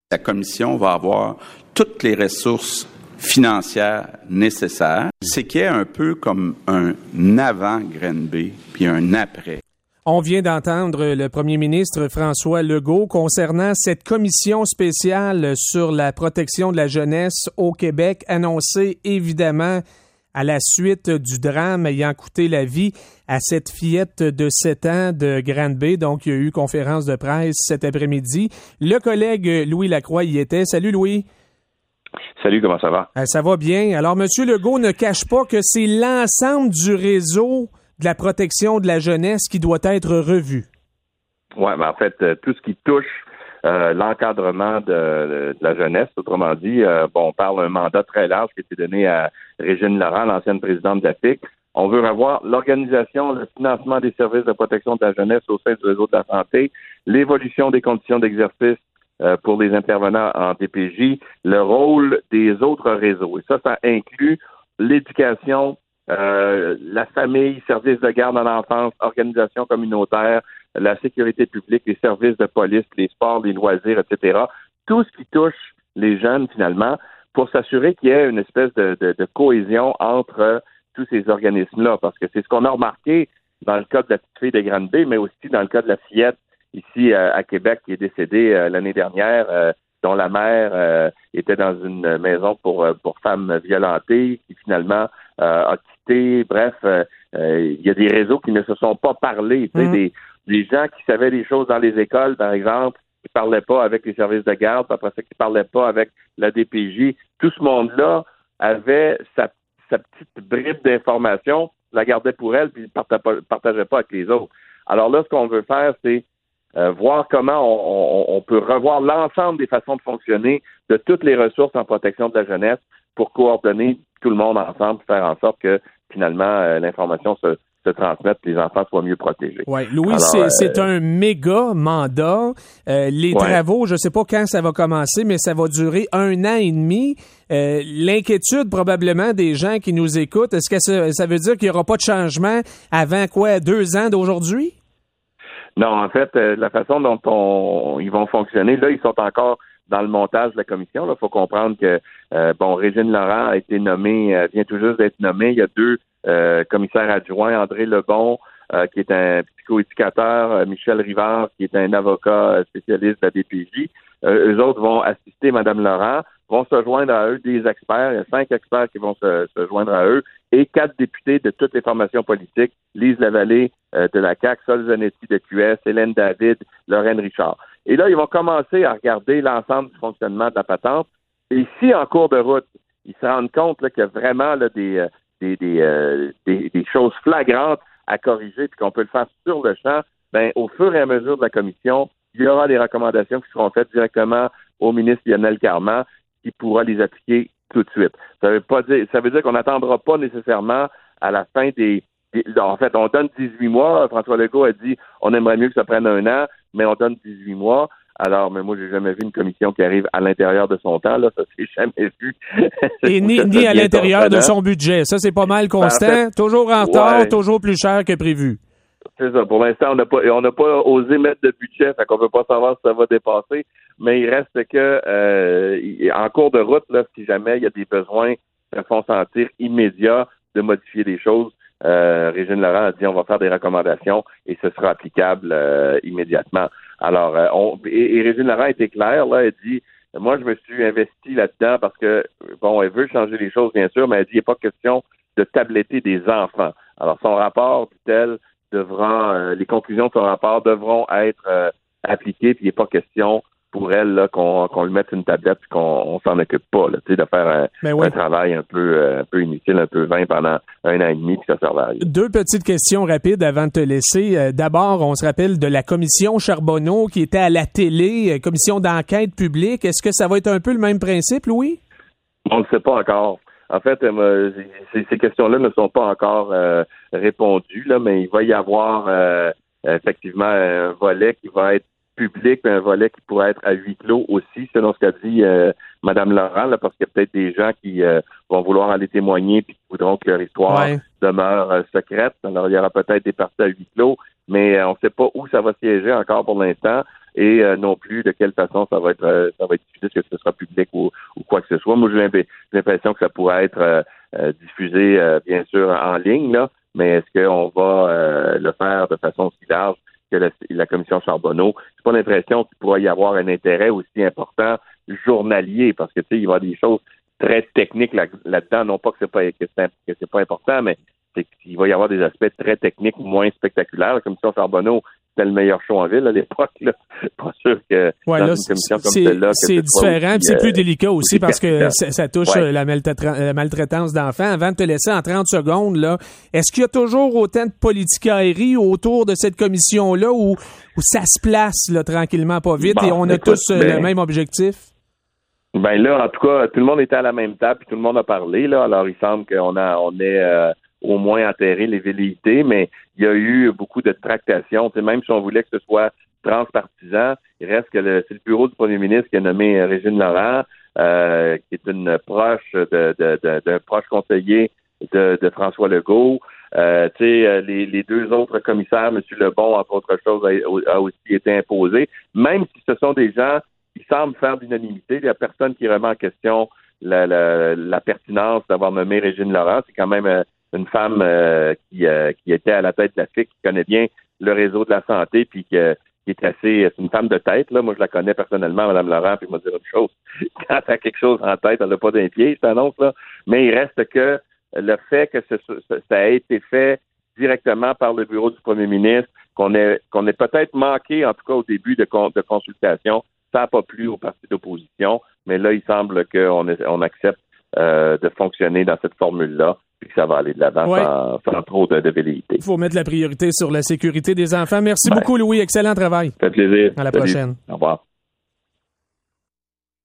La commission va avoir toutes les ressources financières nécessaires. C'est qu'il y a un peu comme un avant Granby puis un après. On vient d'entendre le premier ministre François Legault concernant cette commission spéciale sur la protection de la jeunesse au Québec, annoncée évidemment à la suite du drame ayant coûté la vie à cette fillette de 7 ans de Granby. Donc, il y a eu conférence de presse cet après-midi. Le collègue Louis Lacroix y était. Salut Louis. Salut, comment ça va? Ça va bien. Alors, M. Legault ne cache pas que c'est l'ensemble du réseau de la protection de la jeunesse qui doit être revu. Oui, mais en fait, tout ce qui touche l'encadrement de la jeunesse, autrement dit, on parle d'un mandat très large qui a été donné à Régine Laurent, l'ancienne présidente de la FIC. On veut revoir l'organisation, le financement des services de protection de la jeunesse au sein du réseau de la santé, l'évolution des conditions d'exercice pour les intervenants en DPJ, le rôle des autres réseaux. Et ça inclut l'éducation, la famille, services de garde à l'enfance, organisations communautaires, la sécurité publique, les services de police, les sports, les loisirs, etc. Tout ce qui touche les jeunes, finalement, pour s'assurer qu'il y ait une espèce de cohésion entre tous ces organismes-là. Parce que c'est ce qu'on a remarqué dans le cas de la petite fille de Granby, mais aussi dans le cas de la fillette ici à Québec qui est décédée l'année dernière, dont la mère était dans une maison pour femmes violentées, qui finalement a quitté. Bref, il y a des réseaux qui ne se sont pas parlé. Tu sais, des gens qui savaient des choses dans les écoles, par exemple, qui parlaient pas avec les services de garde, puis après ça, qui parlaient pas avec la DPJ. Tout ce monde-là avait sa petite bribe d'information, la gardait pour elle, puis ne partageait pas avec les autres. Alors là, ce qu'on veut faire, c'est voir comment on peut revoir l'ensemble des façons de fonctionner de toutes les ressources en protection de la jeunesse pour coordonner tout le monde ensemble, faire en sorte que, finalement, l'information se transmette, que les enfants soient mieux protégés. Oui, Louis, alors, c'est un méga mandat. Les travaux, je ne sais pas quand ça va commencer, mais ça va durer 1 an et demi. L'inquiétude probablement des gens qui nous écoutent, est-ce que ça veut dire qu'il n'y aura pas de changement avant 2 ans d'aujourd'hui? Non, en fait, la façon dont ils vont fonctionner, là, ils sont encore dans le montage de la commission. Il faut comprendre que Régine Laurent a été nommée, vient tout juste d'être nommée. Il y a 2 commissaires adjoints, André Lebon, qui est un psychoéducateur, Michel Rivard, qui est un avocat spécialiste de la DPJ. Eux autres vont assister Mme Laurent, vont se joindre à eux des experts. Il y a 5 experts qui vont se joindre à eux et 4 députés de toutes les formations politiques, Lise Lavallée de la CAQ, Sol Zanetti de QS, Hélène David, Lorraine Richard. Et là, ils vont commencer à regarder l'ensemble du fonctionnement de la patente. Et si, en cours de route, ils se rendent compte là, qu'il y a vraiment là, des choses flagrantes à corriger puis qu'on peut le faire sur le champ, au fur et à mesure de la commission, il y aura des recommandations qui seront faites directement au ministre Lionel Carman qui pourra les appliquer tout de suite. Ça veut dire qu'on n'attendra pas nécessairement à la fin en fait, on donne 18 mois. François Legault a dit on aimerait mieux que ça prenne 1 an, mais on donne 18 mois. Alors, mais moi, j'ai jamais vu une commission qui arrive à l'intérieur de son temps. Là, ça s'est jamais vu. Et ni à l'intérieur de son budget. Ça, c'est pas mal constant. En fait, toujours en retard, toujours plus cher que prévu. C'est ça. Pour l'instant, on n'a pas osé mettre de budget, fait qu'on peut pas savoir si ça va dépasser. Mais il reste que en cours de route, là, si jamais il y a des besoins qui font sentir immédiats de modifier des choses, Régine Laurent a dit on va faire des recommandations et ce sera applicable immédiatement. Alors, et Régine Laurent était claire, là, elle dit moi je me suis investi là-dedans parce que elle veut changer les choses bien sûr, mais elle dit il n'est pas question de tabletter des enfants. Alors son rapport, dit-elle, les conclusions de son rapport devront être appliquées, puis il n'est pas question pour elle là, qu'on lui mette une tablette et qu'on s'en occupe pas, là, de faire un travail un peu inutile, un peu vain pendant 1 an et demi, puis ça sert à rien. 2 petites questions rapides avant de te laisser. D'abord, on se rappelle de la commission Charbonneau qui était à la télé, commission d'enquête publique. Est-ce que ça va être un peu le même principe, Louis? On ne le sait pas encore. En fait, ces questions-là ne sont pas encore répondues, là, mais il va y avoir effectivement un volet qui va être public, puis un volet qui pourrait être à huis clos aussi, selon ce qu'a dit Mme Laurent, là, parce qu'il y a peut-être des gens qui vont vouloir aller témoigner puis qui voudront que leur histoire demeure secrète. Alors, il y aura peut-être des parties à huis clos. mais on ne sait pas où ça va siéger encore pour l'instant et non plus de quelle façon ça va être diffusé, est-ce que ce sera public ou quoi que ce soit. Moi, j'ai l'impression que ça pourrait être diffusé, bien sûr, en ligne, là, mais est-ce qu'on va le faire de façon aussi large que la commission Charbonneau? J'ai pas l'impression qu'il pourrait y avoir un intérêt aussi important journalier, parce que tu sais, il va y avoir des choses très techniques là-dedans, non pas que c'est pas important, mais c'est qu'il va y avoir des aspects très techniques moins spectaculaires. La commission Charbonneau, c'était le meilleur show en ville à l'époque, là. Pas sûr que dans une commission comme celle-là... C'est différent, puis c'est plus délicat aussi parce que ça touche la maltraitance d'enfants. Avant de te laisser en 30 secondes, là, est-ce qu'il y a toujours autant de politicaillerie autour de cette commission-là où ça se place là, tranquillement, pas vite, et on a tous le même objectif? Ben là, en tout cas, tout le monde était à la même table, puis tout le monde a parlé, là. Alors, il semble qu'on ait au moins enterré les velléités, mais il y a eu beaucoup de tractations. Tu sais, même si on voulait que ce soit transpartisan, il reste que c'est le bureau du premier ministre qui a nommé Régine Laurent, qui est une proche d'un proche conseiller de François Legault. Tu sais, les deux autres commissaires, M. Lebon, entre autres choses, a aussi été imposé. Même si ce sont des gens qui semblent faire d'unanimité, il n'y a personne qui remet en question la pertinence d'avoir nommé Régine Laurent. C'est quand même une femme qui était à la tête de la FIC, qui connaît bien le réseau de la santé, puis qui est c'est une femme de tête, là. Moi, je la connais personnellement, Mme Laurent, puis il m'a dit une chose. Quand tu as quelque chose en tête, elle n'a pas d'un pied, cette annonce-là. Mais il reste que le fait que ça a été fait directement par le bureau du premier ministre, qu'on ait peut-être manqué, en tout cas au début de consultation, ça n'a pas plu au parti d'opposition, mais là, il semble qu'on accepte de fonctionner dans cette formule-là, puis que ça va aller de l'avant sans trop de velléité. Il faut mettre la priorité sur la sécurité des enfants. Merci beaucoup, Louis. Excellent travail. Ça fait plaisir. À la prochaine. Au revoir.